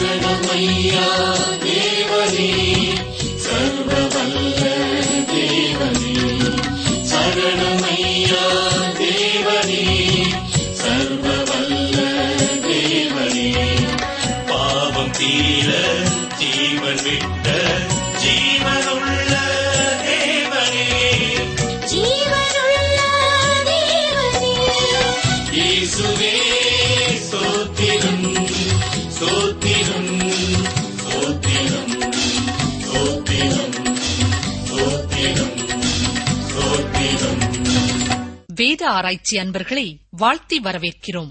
சரணமையா தேவனே, சர்வவல்ல தேவனே. சரணமையா தேவனே, சர்வவல்ல தேவனே. பாவம் தீர ஜீவன் விட்ட ஜீவனுள்ள தேவனே, ஜீவனுள்ள தேவனே. இயேசுவே ஸ்தோத்திரம், ஸ்தோத்திரம், ஸ்தோத்திரம், ஸ்தோத்திரம், ஸ்தோத்திரம், ஸ்தோத்திரம். வேத ஆராய்ச்சி அன்பர்களை வாழ்த்தி வரவேற்கிறோம்.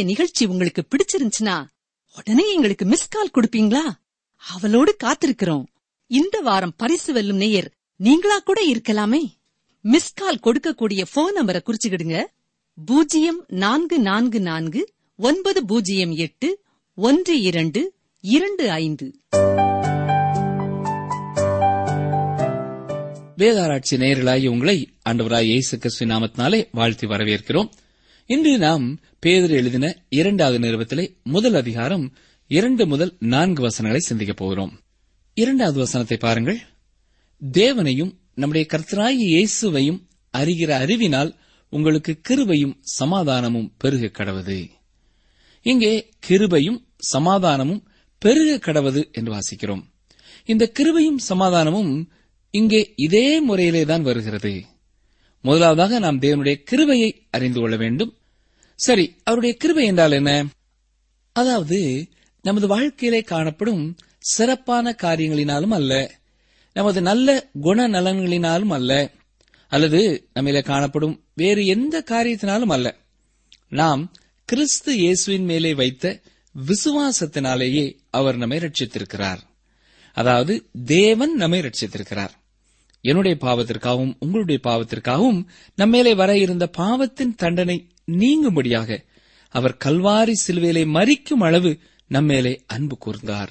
நிகழ்ச்சி உங்களுக்கு பிடிச்சிருந்துச்சுன்னா உடனே எங்களுக்கு மிஸ் கால் கொடுப்பீங்களா? அவளோடு காத்திருக்கிறோம். இந்த வாரம் பரிசு வெல்லும் நேயர் நீங்களா கூட இருக்கலாமே. மிஸ் கால் கொடுக்கக்கூடிய போன் நம்பரை குறிச்சுக்கிடுங்க. 0444-908-1225. வேதாராய்ச்சி நேயர்களாகிய உங்களை ஆண்டவராய் இயேசு கிறிஸ்துவின் நாமத்தினாலே வாழ்த்தி வரவேற்கிறோம். இன்று நாம் பேதுரு எழுதின 2வது நிருபத்திலே முதல் அதிகாரம் 2 முதல் 4 வசனங்களை சிந்திக்கப் போகிறோம். 2வது வசனத்தை பாருங்கள். தேவனையும் நம்முடைய கர்த்தராகிய இயேசுவையும் அறிகிற அறிவினால் உங்களுக்கு கிருபையும் சமாதானமும் பெருக கடவது. இங்கே கிருபையும் சமாதானமும் பெருக கடவது என்று வாசிக்கிறோம். இந்த கிருபையும் சமாதானமும் இங்கே இதே முறையிலேதான் வருகிறது. முதலாவதாக நாம் தேவனுடைய கிருபையை அறிந்து கொள்ள வேண்டும். சரி, அவருடைய கிருபை என்றால் என்ன? அதாவது நமது வாழ்க்கையிலே காணப்படும் சிறப்பான காரியங்களினாலும் அல்ல, நமது நல்ல குணநலன்களினாலும் அல்ல, அல்லது நம்மிலே காணப்படும் வேறு எந்த காரியத்தினாலும் அல்ல. நாம் கிறிஸ்து இயேசுவின் மேலே வைத்த விசுவாசத்தினாலேயே அவர் நம்மை ரட்சித்திருக்கிறார். அதாவது தேவன் நம்மை ரட்சித்திருக்கிறார். என்னுடைய பாவத்திற்காகவும் உங்களுடைய பாவத்திற்காகவும் நம்மேலே வர இருந்த பாவத்தின் தண்டனை நீங்கும்படியாக அவர் கல்வாரி சிலுவையிலே மரிக்கும் அளவு நம்மேலே அன்பு கூர்ந்தார்.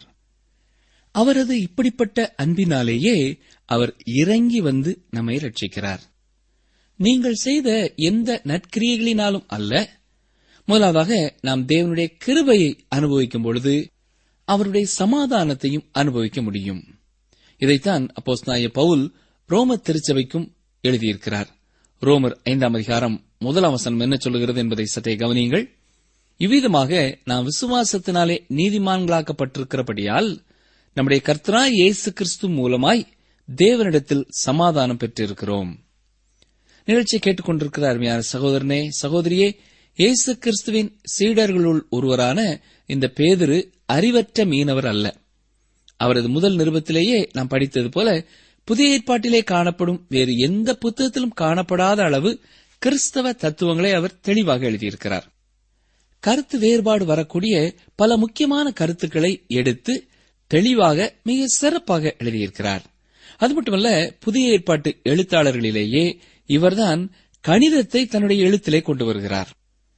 அவரது இப்படிப்பட்ட அன்பினாலேயே அவர் இறங்கி வந்து நம்மை ரட்சிக்கிறார். நீங்கள் செய்த எந்த நற்கிரியைகளினாலும் அல்ல. முதலாவதாக நாம் தேவனுடைய கிருபையை அனுபவிக்கும் பொழுது அவருடைய சமாதானத்தையும் அனுபவிக்க முடியும். இதைத்தான் அப்போஸ்தலனாகிய பவுல் ரோமர் திருச்சபைக்கும் எழுதியிருக்கிறார். ரோமர் 5ஆம் அதிகாரம் 1ஆம் வசனம் என்ன சொல்லுகிறது என்பதை சற்றே கவனியுங்கள். இவ்விதமாக நாம் விசுவாசத்தினாலே நீதிமான்களாக்கப்பட்டிருக்கிறபடியால் நம்முடைய கர்த்தராகிய இயேசு கிறிஸ்து மூலமாய் தேவனிடத்தில் சமாதானம் பெற்றிருக்கிறோம். நிகழ்ச்சியை கேட்டுக்கொண்டிருக்கிற அருமையான சகோதரனே, சகோதரியே, இயேசு கிறிஸ்துவின் சீடர்களுள் ஒருவரான இந்த பேதுரு அறிவற்ற மீனவர் அல்ல. அவரது முதல் நிருபத்திலேயே நாம் படித்தது போல புதிய ஏற்பாட்டிலே காணப்படும் வேறு எந்த புத்தகத்திலும் காணப்படாத அளவு கிறிஸ்தவ தத்துவங்களை அவர் தெளிவாக எழுதியிருக்கிறார். கருத்து வேறுபாடு வரக்கூடிய பல முக்கியமான கருத்துக்களை எடுத்து தெளிவாக மிக சிறப்பாக எழுதியிருக்கிறார். அது மட்டுமல்ல, புதிய ஏற்பாட்டு எழுத்தாளர்களிலேயே இவர்தான் கணிதத்தை தன்னுடைய எழுத்திலே கொண்டு வருகிறார்.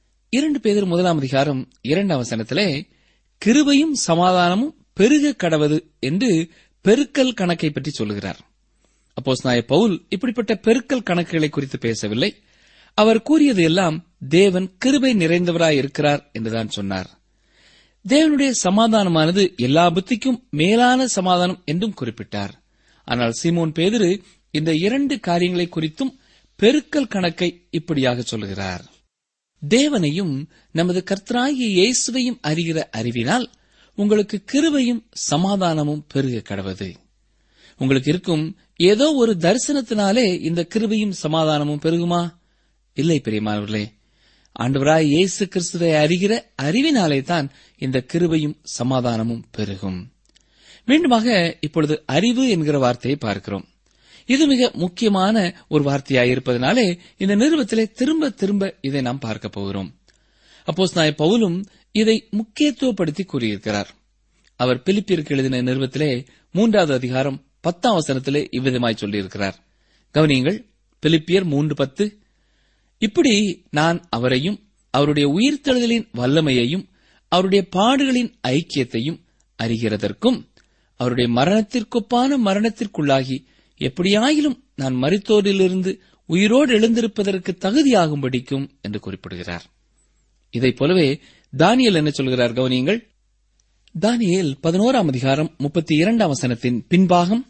2 பேதுரு 1ஆம் அதிகாரம் 2ஆம் வசனத்திலே கிருபையும் சமாதானமும் பெருக கடவது என்று பெருக்கல் கணக்கை பற்றி சொல்லுகிறார். அப்போஸ்தலனாகிய பவுல் இப்படிப்பட்ட பெருக்கல் கணக்குகளை குறித்து பேசவில்லை. அவர் கூறியது எல்லாம் தேவன் கிருபை நிறைந்தவராய் இருக்கிறார் என்றுதான் சொன்னார். தேவனுடைய சமாதானமானது எல்லா புத்திக்கும் மேலான சமாதானம் என்றும் குறிப்பிட்டார். ஆனால் சீமோன் பேதுரு இந்த 2 காரியங்களை குறித்தும் பெருக்கல் கணக்கை இப்படியாக சொல்லுகிறார். தேவனையும் நமது கர்த்தராகிய இயேசுவையும் அறிகிற அறிவினால் உங்களுக்கு கிருபையும் சமாதானமும் பெருக கடவது. உங்களுக்கு இருக்கும் ஏதோ ஒரு தரிசனத்தினாலே இந்த கிருபையும் சமாதானமும் பெருகுமா? இல்லை பிரியமானவர்களே, ஆண்டவராய் இயேசு கிறிஸ்துவை அறிகிற அறிவினாலே தான் இந்த கிருபையும் சமாதானமும் பெருகும். மீண்டுமாக இப்பொழுது அறிவு என்கிற வார்த்தையை பார்க்கிறோம். இது மிக முக்கியமான ஒரு வார்த்தையாயிருப்பதனாலே இந்த நிருபத்திலே திரும்ப திரும்ப இதை நாம் பார்க்க போகிறோம். அப்போஸ்தலனாகிய பவுலும் இதை முக்கியத்துவப்படுத்தி கூறியிருக்கிறார். அவர் பிலிப்பியருக்கு எழுதின நிருபத்திலே 3வது அதிகாரம் 10ஆம் வசனத்திலே இவ்விதமாய் சொல்லியிருக்கிறார். கவனியுங்கள், பிலிப்பியர் 3:10. இப்படி நான் அவரையும் அவருடைய உயிர்த்தெழுதலின் வல்லமையையும் அவருடைய பாடுகளின் ஐக்கியத்தையும் அறிகிறதற்கும் அவருடைய மரணத்திற்கொப்பான மரணத்திற்குள்ளாகி எப்படியாயிலும் நான் மரித்தோரிலிருந்து உயிரோடு எழுந்திருப்பதற்கு தகுதியாகும்படிக்கும் என்று குறிப்பிடுகிறார். இதைப் போலவே தானியேல் என்ன சொல்கிறார்? கவனியுங்கள், தானியேல் 11ஆம் அதிகாரம் 32ஆம் வசனத்தின் பின்பாகம்,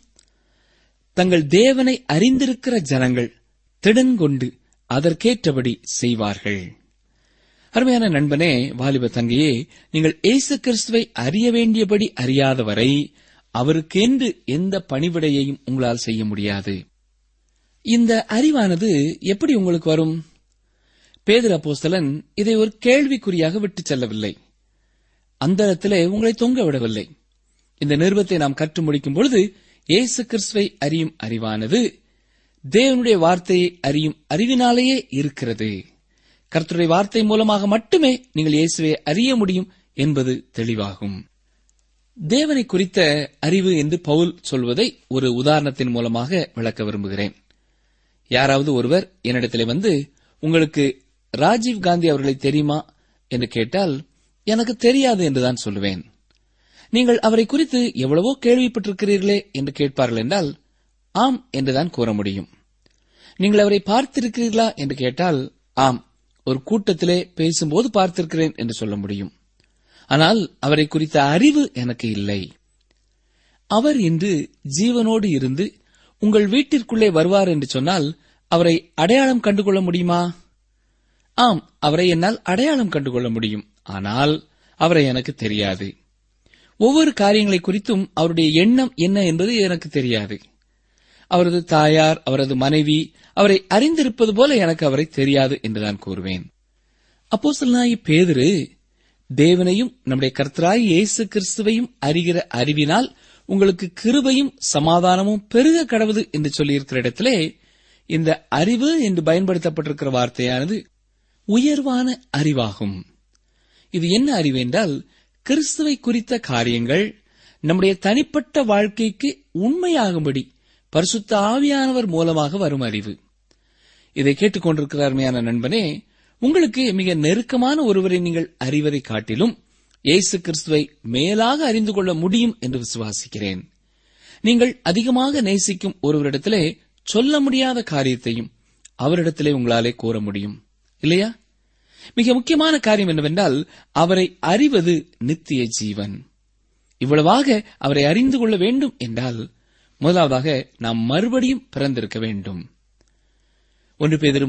தங்கள் தேவனை அறிந்திருக்கிற ஜனங்கள் திடன் கொண்டு அதற்கேற்றபடி செய்வார்கள். அருமையான நண்பனே, வாலிப தங்கையே, நீங்கள் இயேசு கிறிஸ்துவை அறிய வேண்டியபடி அறியாதவரை அவருக்கென்று எந்த பணிவிடையையும் உங்களால் செய்ய முடியாது. இந்த அறிவானது எப்படி உங்களுக்கு வரும்? பேதுரு அப்போஸ்தலன் இதை ஒரு கேள்விக்குறியாக விட்டுச் செல்லவில்லை. அந்தரத்திலே உங்களை தொங்க விடவில்லை. இந்த நிருபத்தை நாம் கற்று முடிக்கும் பொழுது இயேசு கிறிஸ்துவை அறியும் அறிவானது தேவனுடைய வார்த்தையை அறியும் அறிவினாலேயே இருக்கிறது. கர்த்தருடைய வார்த்தை மூலமாக மட்டுமே நீங்கள் இயேசுவை அறிய முடியும் என்பது தெளிவாகும். தேவனை குறித்த அறிவு என்று பவுல் சொல்வதை ஒரு உதாரணத்தின் மூலமாக விளக்க விரும்புகிறேன். யாராவது ஒருவர் என்னிடத்திலே வந்து, உங்களுக்கு ராஜீவ் காந்தி அவர்களை தெரியுமா என்று கேட்டால், எனக்கு தெரியாது என்றுதான் சொல்லுவேன். நீங்கள் அவரை குறித்து எவ்வளவோ கேள்விப்பட்டிருக்கிறீர்களே என்று கேட்பார்கள் என்றால், ஆம் என்றுதான் கூற முடியும். நீங்கள் அவரை பார்த்திருக்கிறீர்களா என்று கேட்டால், ஆம், ஒரு கூட்டத்திலே பேசும்போது பார்த்திருக்கிறேன் என்று சொல்ல முடியும். ஆனால் அவரை குறித்த அறிவு எனக்கு இல்லை. அவர் இன்று ஜீவனோடு இருந்து உங்கள் வீட்டிற்குள்ளே வருவார் என்று சொன்னால் அவரை அடையாளம் கண்டுகொள்ள முடியுமா? ஆம், அவரை என்னால் அடையாளம் கண்டுகொள்ள முடியும். ஆனால் அவரை எனக்கு தெரியாது. ஒவ்வொரு காரியங்களை குறித்தும் அவருடைய எண்ணம் என்ன என்பது எனக்கு தெரியாது. அவரது தாயார், அவரது மனைவி அவரை அறிந்திருப்பது போல எனக்கு அவரை தெரியாது என்றுதான் கூறுவேன். அப்போஸ்தலனாகிய பேதுரு, தேவனையும் நம்முடைய கர்த்தராகிய இயேசு கிறிஸ்துவையும் அறிகிற அறிவினால் உங்களுக்கு கிருபையும் சமாதானமும் பெருக கடவுது என்று சொல்லியிருக்கிற இடத்திலே, இந்த அறிவு என்று பயன்படுத்தப்பட்டிருக்கிற வார்த்தையானது உயர்வான அறிவாகும். இது என்ன அறிவு என்றால், கிறிஸ்துவை குறித்த காரியங்கள் நம்முடைய தனிப்பட்ட வாழ்க்கைக்கு உண்மையாகும்படி பரிசுத்த ஆவியானவர் மூலமாக வரும் அறிவு. இதை கேட்டுக்கொண்டிருக்கிற அருமையான நண்பனே, உங்களுக்கு மிக நெருக்கமான ஒருவரை நீங்கள் அறிவதை காட்டிலும் இயேசு கிறிஸ்துவை மேலாக அறிந்து கொள்ள முடியும் என்று விசுவாசிக்கிறேன். நீங்கள் அதிகமாக நேசிக்கும் ஒருவரிடத்திலே சொல்ல முடியாத காரியத்தையும் அவரிடத்திலே உங்களாலே கூற முடியும், இல்லையா? மிக முக்கியமான காரியம் என்னவென்றால், அவரை அறிவது நித்திய ஜீவன். இவ்வளவாக அவரை அறிந்து கொள்ள வேண்டும் என்றால் முதலாவதாக நாம் மறுபடியும் பிறந்திருக்க வேண்டும். 1 பேதுரு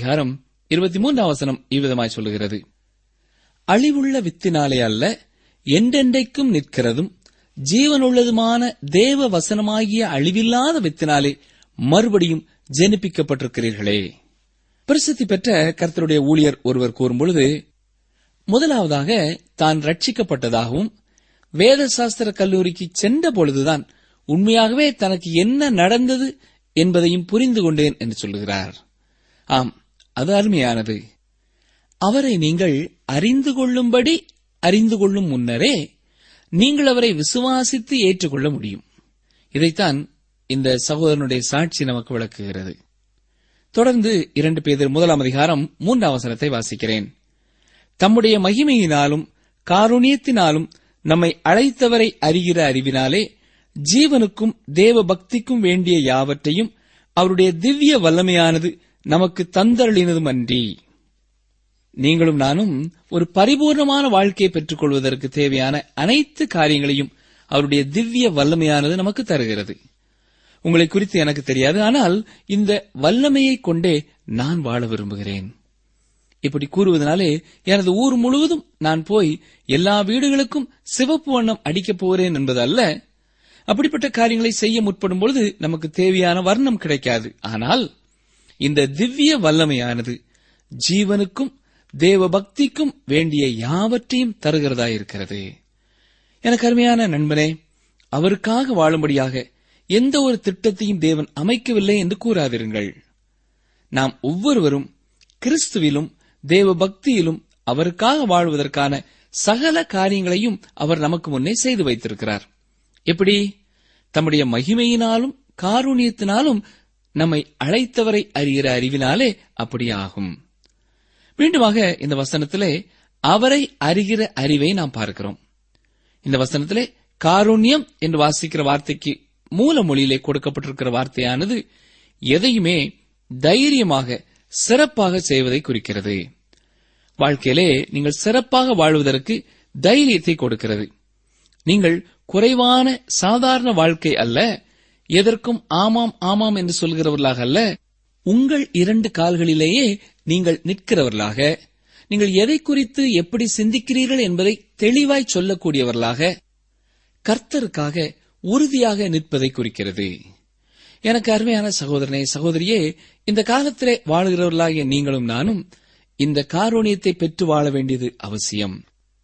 1:23 இவ்விதமாய் சொல்லுகிறது, அழிவுள்ள வித்தினாலே அல்ல, என்றென்றைக்கும் நிற்கிறதும் ஜீவனுள்ளதுமான தேவ வசனமாகிய அழிவில்லாத வித்தினாலே மறுபடியும் ஜெனிப்பிக்கப்பட்டிருக்கிறீர்களே. பிரசித்தி பெற்ற கர்த்தருடைய ஊழியர் ஒருவர் கூறும்பொழுது, முதலாவதாக தான் ரட்சிக்கப்பட்டதாகவும் வேத சாஸ்திர கல்லூரிக்கு சென்ற பொழுதுதான் உண்மையாகவே தனக்கு என்ன நடந்தது என்பதையும் புரிந்து கொண்டேன் என்று சொல்லுகிறார். ஆம், அது அருமையானது. அவரை நீங்கள் அறிந்து கொள்ளும்படி அறிந்து கொள்ளும் முன்னரே நீங்கள் அவரை விசுவாசித்து ஏற்றுக்கொள்ள முடியும். இதைத்தான் இந்த சகோதரனுடைய சாட்சி நமக்கு விளக்குகிறது. தொடர்ந்து 2 பேதுரு 1:3 வாசிக்கிறேன். தம்முடைய மகிமையினாலும் காருண்யத்தினாலும் நம்மை அழைத்தவரை அறிகிற அறிவினாலே ஜீவனுக்கும் தேவ பக்திக்கும் வேண்டிய யாவற்றையும் அவருடைய திவ்ய வல்லமையானது நமக்கு தந்தருளினதுமன்றி. நீங்களும் நானும் ஒரு பரிபூர்ணமான வாழ்க்கையை பெற்றுக் கொள்வதற்கு தேவையான அனைத்து காரியங்களையும் அவருடைய திவ்ய வல்லமையானது நமக்கு தருகிறது. உங்களை குறித்து எனக்கு தெரியாது, ஆனால் இந்த வல்லமையை கொண்டே நான் வாழ விரும்புகிறேன். இப்படி கூறுவதனாலே எனது ஊர் முழுவதும் நான் போய் எல்லா வீடுகளுக்கும் சிவப்பு வண்ணம் அடிக்கப் போகிறேன் என்பது அல்ல. அப்படிப்பட்ட காரியங்களை செய்ய முற்படும் பொழுது நமக்கு தேவையான வர்ணம் கிடைக்காது. ஆனால் இந்த திவ்ய வல்லமையானது ஜீவனுக்கும் தேவ பக்திக்கும் வேண்டிய யாவற்றையும் தருகிறதாயிருக்கிறது. எனக்கு அருமையான நண்பனே, அவருக்காக வாழும்படியாக எந்த ஒரு திட்டத்தையும் தேவன் அமைக்கவில்லை என்று கூறாதிருங்கள். நாம் ஒவ்வொருவரும் கிறிஸ்துவிலும் தேவ பக்தியிலும் அவருக்காக வாழ்வதற்கான சகல காரியங்களையும் அவர் நமக்கு முன்னே செய்து வைத்திருக்கிறார். எப்படி? தம்முடைய மகிமையினாலும் காருண்யத்தினாலும் நம்மை அழைத்தவரை அறிகிற அறிவினாலே அப்படி ஆகும். மீண்டுமாக இந்த வசனத்திலே அவரை அறிகிற அறிவை நாம் பார்க்கிறோம். இந்த வசனத்திலே காருண்யம் என்று வாசிக்கிற வார்த்தைக்கு மூல மொழியிலே கொடுக்கப்பட்டிருக்கிற வார்த்தையானது எதையுமே தைரியமாக சிறப்பாக செய்வதை குறிக்கிறது. வாழ்க்கையிலே நீங்கள் சிறப்பாக வாழ்வதற்கு தைரியத்தை கொடுக்கிறது. நீங்கள் குறைவான சாதாரண வாழ்க்கை அல்ல, எதற்கும் ஆமாம் ஆமாம் என்று சொல்கிறவர்களாக அல்ல, உங்கள் 2 கால்களிலேயே நீங்கள் நிற்கிறவர்களாக, நீங்கள் எதை குறித்து எப்படி சிந்திக்கிறீர்கள் என்பதை தெளிவாய் சொல்லக்கூடியவர்களாக, கர்த்தருக்காக உறுதியாக நிற்பதை குறிக்கிறது. எனக்கு அருமையான சகோதரனே, சகோதரியே, இந்த காலத்திலே வாழுகிறவர்களாகிய நீங்களும் நானும் இந்த காருண்யத்தை பெற்று வாழ வேண்டியது அவசியம்.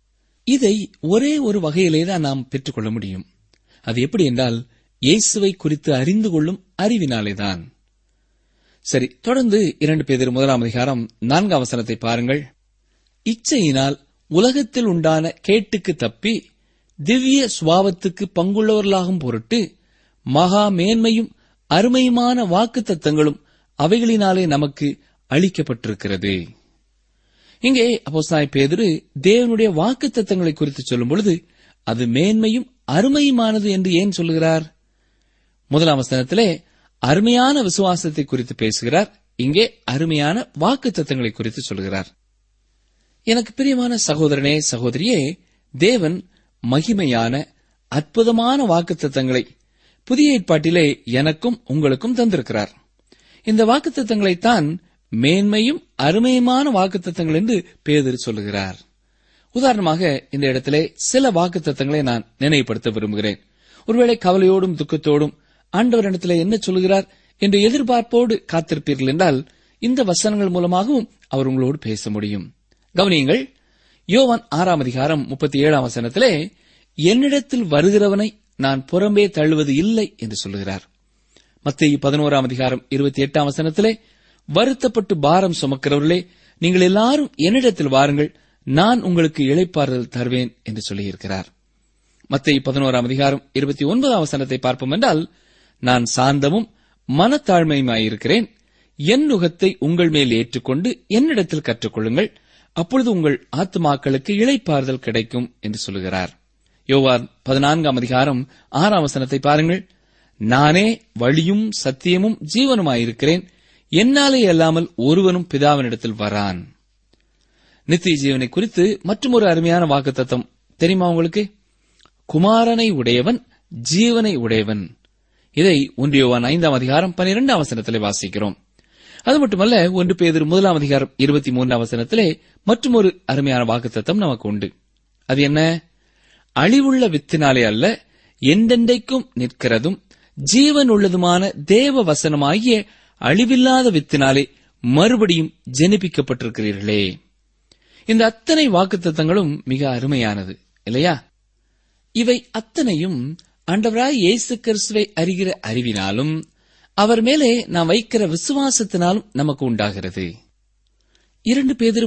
இதை ஒரே ஒரு வகையிலேதான் நாம் பெற்றுக்கொள்ள முடியும். அது எப்படி என்றால், இயேசுவை குறித்து அறிந்து கொள்ளும் அறிவினாலேதான். சரி, தொடர்ந்து 2 பேதுரு 1 வசனத்தை பாருங்கள். இச்சையினால் உலகத்தில் உண்டான கேட்டுக்கு தப்பி திவ்ய சுவாவத்துக்கு பங்குள்ளவர்களாகும் பொருட்டு மகா மேன்மையும் அருமையுமான வாக்குத்தத்தங்களும் அவைகளினாலே நமக்கு அளிக்கப்பட்டிருக்கிறது. இங்கே அப்போஸ்தலனாகிய பேதுரு தேவனுடைய வாக்குத்தத்தங்களை குறித்து சொல்லும் பொழுது அது மேன்மையும் அருமையுமானது என்று ஏன் சொல்லுகிறார்? 1 வசனத்திலே அருமையான விசுவாசத்தை குறித்து பேசுகிறார். இங்கே அருமையான வாக்குத்தத்தங்களை குறித்து சொல்கிறார். எனக்கு பிரியமான சகோதரனே, சகோதரியே, தேவன் மகிமையான அற்புதமான வாக்குத்தத்தங்களை புதிய ஏற்பாட்டிலே எனக்கும் உங்களுக்கும் தந்திருக்கிறார். இந்த வாக்குத்தத்தங்களைத்தான் மேன்மையும் அருமையுமான வாக்குத்தத்தங்கள் என்று பேதுரு சொல்லுகிறார். உதாரணமாக இந்த இடத்திலே சில வாக்குத்தத்தங்களை நான் நினைவுபடுத்த விரும்புகிறேன். ஒருவேளை கவலையோடும் துக்கத்தோடும் ஆண்டவரிடத்திலே என்ன சொல்லுகிறார் என்று எதிர்பார்ப்போடு காத்திருப்பீர்கள் என்றால் இந்த வசனங்கள் மூலமாகவும் அவர் உங்களோடு பேச முடியும். கவனியுங்கள். யோவான் 6:37 வசனத்திலே என்னிடத்தில் வருகிறவனை நான் புறம்பே தள்ளுவது இல்லை என்று சொல்லுகிறார். மத்தேயு 11:28 வசனத்திலே வருத்தப்பட்டு பாரம் சுமக்கிறவர்களே, நீங்கள் எல்லாரும் என்னிடத்தில் வாருங்கள், நான் உங்களுக்கு இளைப்பாறுதல் தருவேன் என்று சொல்லியிருக்கிறார். மத்தேயு 11:29 வசனத்தை பார்ப்போம் என்றால், நான் சாந்தமும் மனத்தாழ்மையுமாயிருக்கிறேன், என் நுகத்தை உங்கள் மேல் ஏற்றுக்கொண்டு என்னிடத்தில் கற்றுக்கொள்ளுங்கள், அப்பொழுது உங்கள் ஆத்துமாக்களுக்கு இளைப்பாறுதல் கிடைக்கும் என்று சொல்லுகிறார். யோவான் 14:6 வசனத்தை பாருங்கள். நானே வழியும் சத்தியமும் ஜீவனுமாயிருக்கிறேன், என்னாலே அல்லாமல் ஒருவனும் பிதாவினிடத்தில் வரான். நித்திய ஜீவனை குறித்து மற்றொரு அருமையான வாக்குத்தத்தம் தெரியுமா உங்களுக்கு? குமாரனை உடையவன் ஜீவனை உடையவன். இதை 1 யோவான் 5:12 வசனத்திலே வாசிக்கிறோம். அது மட்டுமல்ல, 1 பேதுரு 1 வசனத்திலே மற்றொரு அருமையான வாக்குத்தத்தம் நமக்கு உண்டு. அது என்ன? அழிவுள்ள வித்தினாலே அல்ல, என்றென்றைக்கும் நிற்கிறதும் ஜீவன் உள்ளதுமான தேவ வசனமாகிய அழிவில்லாத வித்தினாலே மறுபடியும் ஜெனிப்பிக்கப்பட்டிருக்கிறீர்களே. இந்த அத்தனை வாக்குத்தத்தங்களும் மிக அருமையானது இல்லையா? இவை அத்தனையும் ஆண்டவராய் இயேசு கிறிஸ்துவை அறிகிற அறிவினாலும் அவர் மேலே நாம் வைக்கிற விசுவாசத்தினாலும் நமக்கு உண்டாகிறது. 2 பேதுரு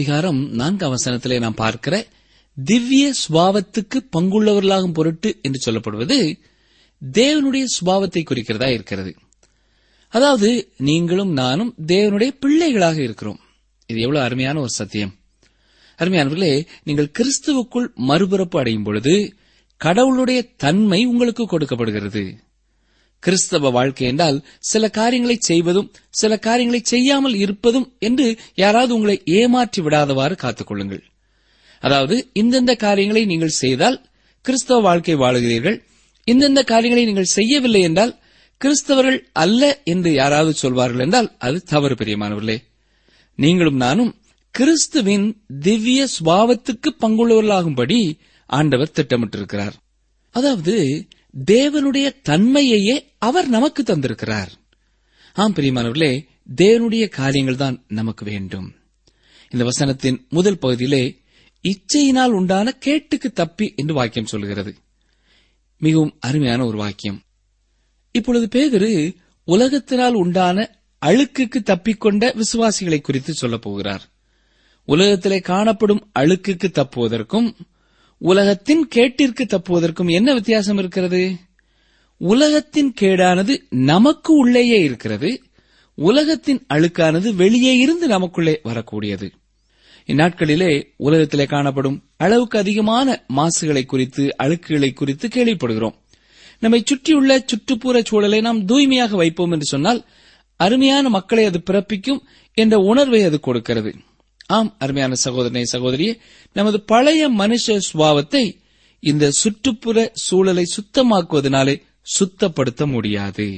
1 வசனத்திலே நாம் பார்க்கிற திவ்ய சுபாவத்துக்கு பங்குள்ளவர்களாகும் பொருட்டு என்று சொல்லப்படுவது தேவனுடைய சுபாவத்தை குறிக்கிறதா இருக்கிறது. அதாவது நீங்களும் நானும் தேவனுடைய பிள்ளைகளாக இருக்கிறோம். இது எவ்வளவு அருமையான ஒரு சத்தியம்! அருமையானவர்களே, நீங்கள் கிறிஸ்துவுக்குள் மறுபிறப்பு அடையும் பொழுது கடவுளுடைய தன்மை உங்களுக்கு கொடுக்கப்படுகிறது. கிறிஸ்தவ வாழ்க்கை என்றால் சில காரியங்களை செய்வதும் சில காரியங்களை செய்யாமல் இருப்பதும் என்று யாராவது உங்களை ஏமாற்றி விடாதவாறு காத்துக்கொள்ளுங்கள். அதாவது இந்தெந்த காரியங்களை நீங்கள் செய்தால் கிறிஸ்தவ வாழ்க்கை வாழுகிறீர்கள், இந்தெந்த காரியங்களை நீங்கள் செய்யவில்லை என்றால் கிறிஸ்தவர்கள் அல்ல என்று யாராவது சொல்வார்கள் என்றால் அது தவறு. பிரியமானவர்களே, நீங்களும் நானும் கிறிஸ்துவின் திவ்ய சுபாவத்துக்கு பங்குள்ளவர்களாகும்படி ஆண்டவர் திட்டமிட்டிருக்கிறார். அதாவது தேவனுடைய தன்மையையே அவர் நமக்கு தந்திருக்கிறார். ஆம் பிரியமானவர்களே, தேவனுடைய காரியங்கள் தான் நமக்கு வேண்டும். இந்த வசனத்தின் முதல் பகுதியிலே இச்சையினால் உண்டான கேட்டுக்கு தப்பி என்று வாக்கியம் சொல்கிறது. மிகவும் அருமையான ஒரு வாக்கியம். இப்பொழுது பேதுரு உலகத்தினால் உண்டான அழுக்குக்கு தப்பிக்கொண்ட விசுவாசிகளை குறித்து சொல்லப் போகிறார். உலகத்திலே காணப்படும் அழுக்குக்கு தப்புவதற்கும் உலகத்தின் கேட்டிற்கு தப்புவதற்கும் என்ன வித்தியாசம் இருக்கிறது? உலகத்தின் கேடானது நமக்கு உள்ளேயே இருக்கிறது, உலகத்தின் அழுக்கானது வெளியே இருந்து நமக்குள்ளே வரக்கூடியது. இந்நாட்களிலே உலகத்திலே காணப்படும் அளவுக்கு அதிகமான மாசுகளை குறித்து, அழுக்குகளை குறித்து கேள்விப்படுகிறோம். நம்மை சுற்றியுள்ள சுற்றுப்புற சூழலை நாம் தூய்மையாக வைப்போம் என்று சொன்னால் அருமையான மக்களை அது பிறப்பிக்கும் என்ற உணர்வை அது கொடுக்கிறது. ஆம் அருமையான சகோதரனே, சகோதரியே, நமது பழைய மனுஷ சுபாவத்தை இந்த சுற்றுப்புற சூழலை சுத்தமாக்குவதனாலே சுத்தப்படுத்த முடியாது.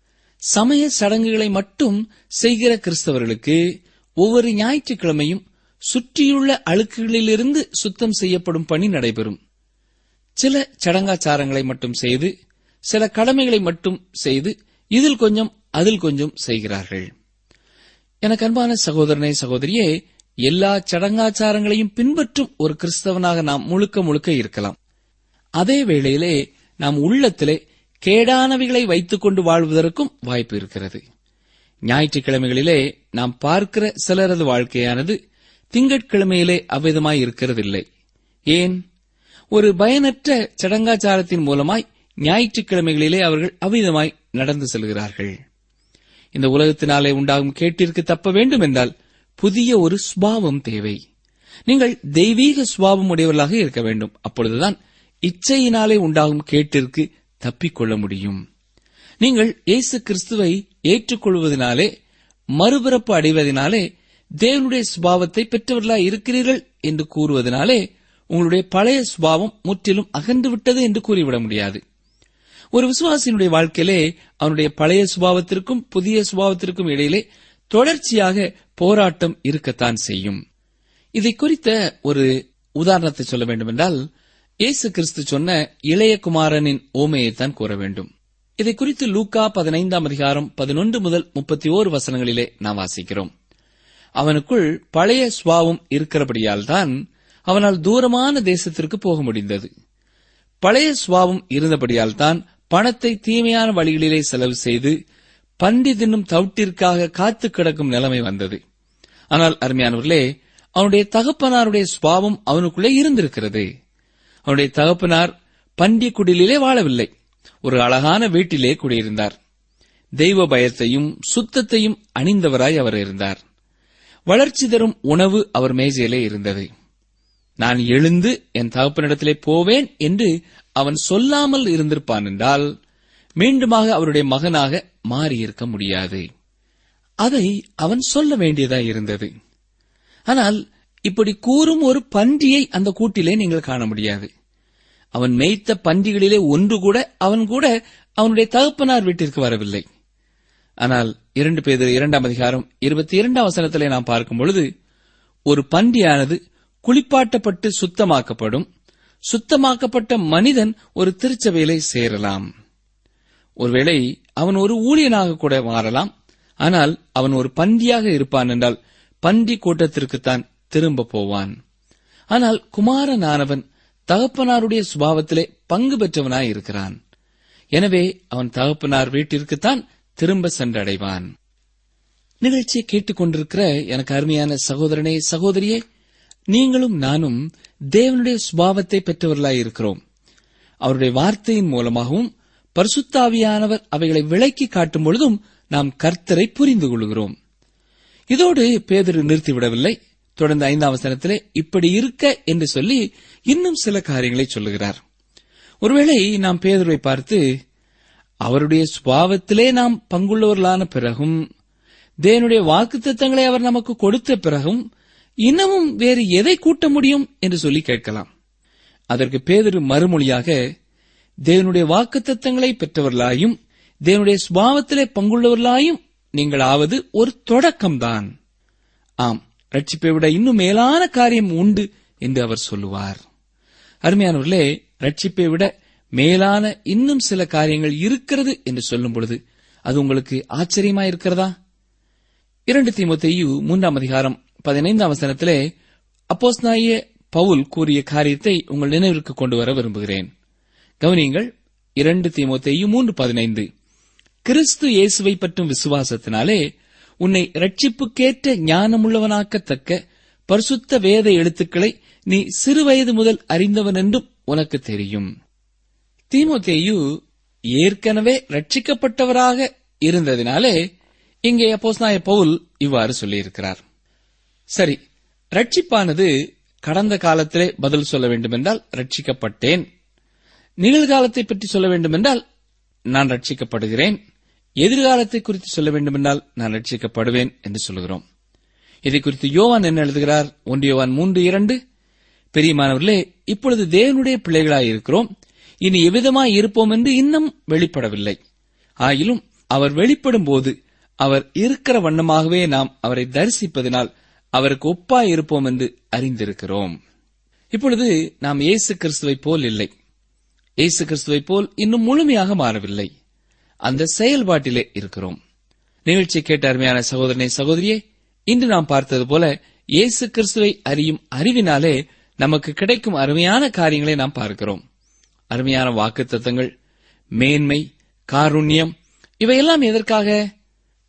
சமய சடங்குகளை மட்டும் செய்கிற கிறிஸ்தவர்களுக்கு ஒவ்வொரு ஞாயிற்றுக்கிழமையும் சுற்றியுள்ள அழுக்குகளிலிருந்து சுத்தம் செய்யப்படும் பணி நடைபெறும். சில சடங்காச்சாரங்களை மட்டும் செய்து, சில கடமைகளை மட்டும் செய்து, இதில் கொஞ்சம் அதில் கொஞ்சம் செய்கிறார்கள். எனக்கு அன்பான சகோதரனே, சகோதரியே, எல்லா சடங்காச்சாரங்களையும் பின்பற்றும் ஒரு கிறிஸ்தவனாக நாம் முழுக்க முழுக்க இருக்கலாம். அதே வேளையிலே நாம் உள்ளத்திலே கேடானவைகளை வைத்துக் கொண்டு வாழ்வதற்கும் வாய்ப்பு இருக்கிறது. ஞாயிற்றுக்கிழமைகளிலே நாம் பார்க்கிற சிலரது வாழ்க்கையானது திங்கட்கிழமையிலே அவ்விதமாய் இருக்கிறதில்லை. ஏன்? ஒரு பயனற்ற சடங்காச்சாரத்தின் மூலமாய் ஞாயிற்றுக்கிழமைகளிலே அவர்கள் அவ்விதமாய் நடந்து செல்கிறார்கள். இந்த உலகத்தினாலே உண்டாகும் கேட்டிற்கு தப்ப வேண்டும் என்றால் புதிய ஒரு சுபாவம் தேவை. நீங்கள் தெய்வீக சுபாவம் உடையவர்களாக இருக்க வேண்டும். அப்பொழுதுதான் இச்சையினாலே உண்டாகும் கேட்டிற்கு தப்பிக்கொள்ள முடியும். நீங்கள் இயேசு கிறிஸ்துவை ஏற்றுக்கொள்வதனாலே, மறுபிறப்பு அடைவதனாலே தேவனுடைய சுபாவத்தை பெற்றவர்களாய் இருக்கிறீர்கள் என்று கூறுவதனாலே உங்களுடைய பழைய சுபாவம் முற்றிலும் அகன்றுவிட்டது என்று கூறிவிட முடியாது. ஒரு விசுவாசியினுடைய வாழ்க்கையிலே அவனுடைய பழைய சுபாவத்திற்கும் புதிய சுபாவத்திற்கும் இடையிலே தொடர்ச்சியாக போராட்டம் இருக்கத்தான் செய்யும். இதை குறித்த ஒரு உதாரணத்தை சொல்ல வேண்டுமென்றால், இயேசு கிறிஸ்து சொன்ன இளைய குமாரனின் ஓமையைத்தான் கூற வேண்டும். இதை குறித்து லூக்கா 15 அதிகாரம் 11 முதல் 31 வசனங்களிலே நாம் வாசிக்கிறோம். அவனுக்குள் பழைய சுபாவம் இருக்கிறபடியால் தான் அவனால் தூரமான தேசத்திற்கு போக முடிந்தது. பழைய சுபாவம் இருந்தபடியால் தான் பணத்தை தீமையான வழிகளிலே செலவு செய்து பன்றி தின்னும் தவிட்டிற்காக காத்து கிடக்கும் நிலைமை வந்தது. ஆனால் அருமையானவர்களே, அவனுடைய தகப்பனாருடைய சுபாவம் அவனுக்குள்ளே இருந்திருக்கிறது. அவனுடைய தகப்பனார் பன்றி குடிலே வாழவில்லை, ஒரு அழகான வீட்டிலே குடியிருந்தார். தெய்வ பயத்தையும் சுத்தத்தையும் அணிந்தவராய் அவர் இருந்தார். வளர்ச்சி தரும் உணவு அவர் மேஜையிலே இருந்தது. நான் எழுந்து என் தகப்பனிடத்திலே போவேன் என்று அவன் சொல்லாமல் இருந்திருப்பான் என்றால் மீண்டுமாக அவருடைய மகனாக மாறியிருக்க முடியாது. அதை அவன் சொல்ல வேண்டியதாய் இருந்தது. ஆனால் இப்படி கூறும் ஒரு பன்றியை அந்த கூட்டிலே நீங்கள் காண முடியாது. அவன் மேய்த்த பன்றிகளிலே ஒன்று கூட அவனுடைய தகப்பனார் வீட்டிற்கு வரவில்லை. ஆனால் 2 பேதுரு 2 அதிகாரம் 22 வசனத்திலே நாம் பார்க்கும் பொழுது, ஒரு பன்றியானது குளிப்பாட்டப்பட்டு சுத்தமாக்கப்படும், சுத்தமாக்கப்பட்ட மனிதன் ஒரு திருச்சபையிலே சேரலாம். ஒருவேளை அவன் ஒரு ஊழியனாக கூட மாறலாம். ஆனால் அவன் ஒரு பன்றியாக இருப்பான் என்றால் பன்றி கூட்டத்திற்குத்தான் திரும்ப போவான். ஆனால் குமாரனானவன் தகப்பனாருடைய சுபாவத்திலே பங்கு பெற்றவனாய் இருக்கிறான். எனவே அவன் தகப்பனார் வீட்டிற்குத்தான் திரும்ப சென்றடைவான். நிகழ்ச்சியை கேட்டுக்கொண்டிருக்கிற எனக்கு அருமையான சகோதரனே, சகோதரியே, நீங்களும் நானும் தேவனுடைய சுபாவத்தை பெற்றவர்களாய் இருக்கிறோம். அவருடைய வார்த்தையின் மூலமாகவும் பரிசுத்தாவியானவர் அவைகளை விளக்கி காட்டும் பொழுதும் நாம் கர்த்தரை புரிந்து கொள்கிறோம். இதோடு பேதுரு நிறுத்திவிடவில்லை. தொடர்ந்து 5ஆம் வசனத்திலே இப்படி இருக்க என்று சொல்லி இன்னும் சில காரியங்களை சொல்லுகிறார். ஒருவேளை நாம் பேதுருவை பார்த்து, அவருடைய சுபாவத்திலே நாம் பங்குள்ளவர்களான பிறகும், தேவனுடைய வாக்குத்தத்தங்களை அவர் நமக்கு கொடுத்த பிறகும் இன்னமும் வேறு எதை கூட்ட முடியும் என்று சொல்லி கேட்கலாம். அதற்கு பேதுரு மறுமொழியாக, தேவனுடைய வாக்குத்தத்தங்களை பெற்றவர்களாயும் தேவனுடைய சுபாவத்திலே பங்குள்ளவர்களாயும் நீங்கள் ஆவது ஒரு தொடக்கம்தான். ஆம், ரட்சிப்பை விட இன்னும் மேலான காரியம் உண்டு என்று அவர் சொல்லுவார். அருமையானவர்களே, ரட்சிப்பை விட மேலான இன்னும் சில காரியங்கள் இருக்கிறது என்று சொல்லும் பொழுது அது உங்களுக்கு ஆச்சரியமா இருக்கிறதா? 2 தீமோத்தேயு 3 அதிகாரம் 15 வசனத்திலே அப்போஸ்தலனாகிய பவுல் கூறிய காரியத்தை உங்கள் நினைவிற்கு கொண்டு வர விரும்புகிறேன். கவனியுங்கள். 2 தீமோத்தேயு 3:15, கிறிஸ்து இயேசுவை பற்றும் விசுவாசத்தினாலே உன்னை ரட்சிப்புக்கேற்ற ஞானமுள்ளவனாக்கத்தக்க பரிசுத்த வேத எழுத்துக்களை நீ சிறுவயது முதல் அறிந்தவன் என்றும் உனக்கு தெரியும். தீமோத்தேயு ஏற்கனவே ரட்சிக்கப்பட்டவராக இருந்ததினாலே இங்கே அப்போஸ்தலனாகிய பவுல் இவ்வாறு சொல்லியிருக்கிறார். சரி, ரட்சிப்பானது கடந்த காலத்திலே பதில் சொல்ல வேண்டுமென்றால் ரட்சிக்கப்பட்டேன், நிகழ்காலத்தை பற்றி சொல்ல வேண்டுமென்றால் நான் ரட்சிக்கப்படுகிறேன், எதிர்காலத்தை குறித்து சொல்ல வேண்டுமென்றால் நான் ரட்சிக்கப்படுவேன் என்று சொல்கிறோம். இதை குறித்து யோவான் என்ன எழுதுகிறார்? 1 யோவான் 3:2, பெரியமானவர்களே, இப்பொழுது தேவனுடைய பிள்ளைகளாயிருக்கிறோம், இனி எவ்விதமாய் இருப்போம் என்று இன்னும் வெளிப்படவில்லை. ஆயிலும் அவர் வெளிப்படும் போது அவர் இருக்கிற வண்ணமாகவே நாம் அவரை தரிசிப்பதனால் அவருக்கு ஒப்பாய் இருப்போம் என்று அறிந்திருக்கிறோம். இப்பொழுது நாம் இயேசு கிறிஸ்துவை போல் இல்லை. இயேசு கிறிஸ்துவை போல் இன்னும் முழுமையாக மாறவில்லை. அந்த செயல்பாட்டிலே இருக்கிறோம். நிகழ்ச்சியை கேட்ட அருமையான சகோதரனே, சகோதரியே, இன்று நாம் பார்த்தது போல இயேசு கிறிஸ்துவை அறியும் அறிவினாலே நமக்கு கிடைக்கும் அருமையான காரியங்களை நாம் பார்க்கிறோம். அருமையான வாக்குத்தத்தங்கள், மேன்மை, காருண்யம், இவையெல்லாம் எதற்காக?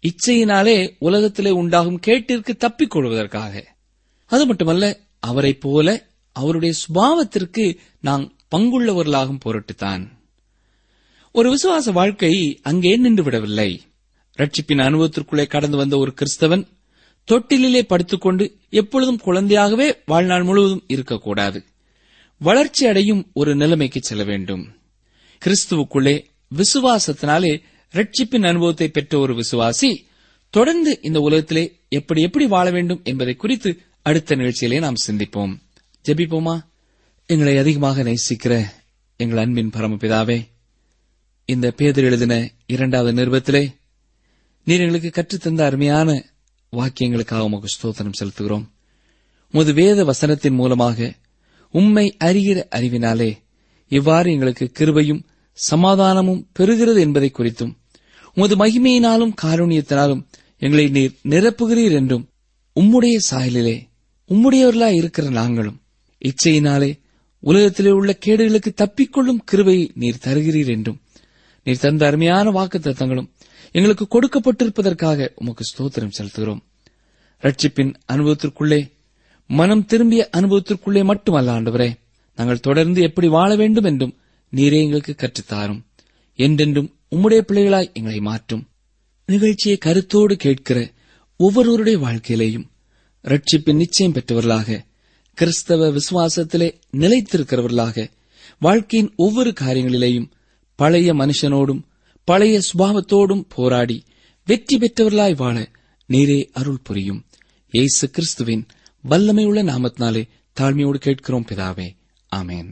இச்சையினாலே உலகத்திலே உண்டாகும் கேட்டிற்கு தப்பிக் கொள்வதற்காக. அது மட்டுமல்ல, அவரைப் போல அவருடைய சுபாவத்திற்கு நாம் பங்குள்ளவர்களாகும் பொருட்டுத்தான். ஒரு விசுவாச வாழ்க்கை அங்கே நின்றுவிடவில்லை. ரட்சிப்பின் அனுபவத்திற்குள்ளே கடந்து வந்த ஒரு கிறிஸ்தவன் தொட்டிலே படுத்துக்கொண்டு எப்பொழுதும் குழந்தையாகவே வாழ்நாள் முழுவதும் இருக்கக்கூடாது. வளர்ச்சி அடையும் ஒரு நிலைமைக்கு செல்ல வேண்டும். கிறிஸ்துவுக்குள்ளே விசுவாசத்தினாலே ரட்சிப்பின் அனுபவத்தை பெற்ற ஒரு விசுவாசி தொடர்ந்து இந்த உலகத்திலே எப்படி எப்படி வாழ வேண்டும் என்பதை குறித்து அடுத்த நிகழ்ச்சியிலே நாம் சிந்திப்போம். ஜெபிப்போமா? எங்களை அதிகமாக நேசிக்கிற எங்கள் அன்பின் பரமபிதாவே, இந்த பேதுரு எழுதின 2வது நிருபத்திலே நீர் எங்களுக்கு கற்றுத்தந்த அருமையான வாக்கியங்களுக்காக உமக்கு ஸ்தோத்திரம் செலுத்துகிறோம். உமது வேத வசனத்தின் மூலமாக உம்மை அறிகிற அறிவினாலே இவ்வாறு எங்களுக்கு கிருபையும் சமாதானமும் பெறுகிறது என்பதை குறித்தும், உமது மகிமையினாலும் காருண்யத்தினாலும் எங்களை நீர் நிரப்புகிறீர் என்றும், உம்முடைய சாயலிலே உம்முடையவர்களாய் இருக்கிற நாங்களும் இச்சையினாலே உலகத்திலே உள்ள கேடுகளுக்கு தப்பிக்கொள்ளும் கிருபையை நீர் தருகிறீர் என்றும், நீர் தந்த அருமையான வாக்குத்தத்தங்களும் எங்களுக்கு கொடுக்கப்பட்டிருப்பதற்காக உமக்கு ஸ்தோத்திரம் செலுத்துகிறோம். ரட்சிப்பின் அனுபவத்திற்குள்ளே, மனம் திரும்பிய அனுபவத்திற்குள்ளே மட்டுமல்ல ஆண்டவரே, நாங்கள் தொடர்ந்து எப்படி வாழ வேண்டும் என்றும் நீரே எங்களுக்கு கற்றுத்தாரும். என்றென்றும் உம்முடைய பிள்ளைகளாய் எங்களை மாற்றும். நிகழ்ச்சியை கருத்தோடு கேட்கிற ஒவ்வொருவருடைய வாழ்க்கையிலேயும் ரட்சிப்பின் நிச்சயம் பெற்றவர்களாக, கிறிஸ்தவ விசுவாசத்திலே நிலைத்திருக்கிறவர்களாக, வாழ்க்கையின் ஒவ்வொரு காரியங்களிலேயும் பழைய மனுஷனோடும் பழைய சுபாவத்தோடும் போராடி வெற்றி பெற்றவர்களாய் வாழ நீரே அருள் புரியும். இயேசு கிறிஸ்துவின் வல்லமையுள்ள நாமத்தினாலே தாழ்மையோடு கேட்கிறோம் பிதாவே, ஆமென்.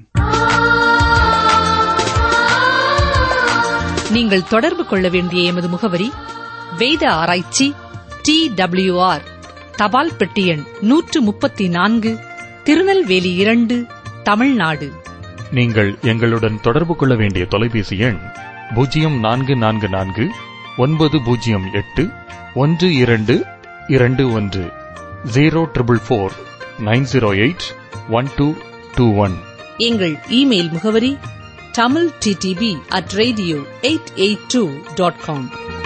நீங்கள் தொடர்பு கொள்ள வேண்டிய எமது முகவரி: வேத ஆராய்ச்சி, TWR, தபால் பெட்டி எண் 134, திருநெல்வேலி 2, தமிழ்நாடு. நீங்கள் எங்களுடன் தொடர்பு கொள்ள வேண்டிய தொலைபேசி எண் 0444 908 1221, 0444 908 1221. எங்கள் இமெயில் முகவரி tamilttb@radio882.com.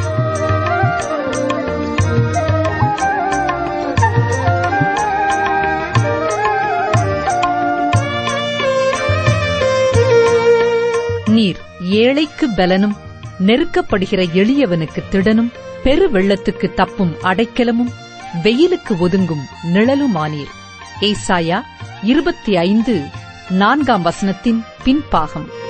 நீர் ஏழைக்கு பலனும், நெருக்கப்படுகிற எளியவனுக்கு திடனும், பெரு வெள்ளத்துக்கு தப்பும் அடைக்கலமும், வெயிலுக்கு ஒதுங்கும் நிழலுமானீர். ஏசாயா 25:4 பின்பாகம்.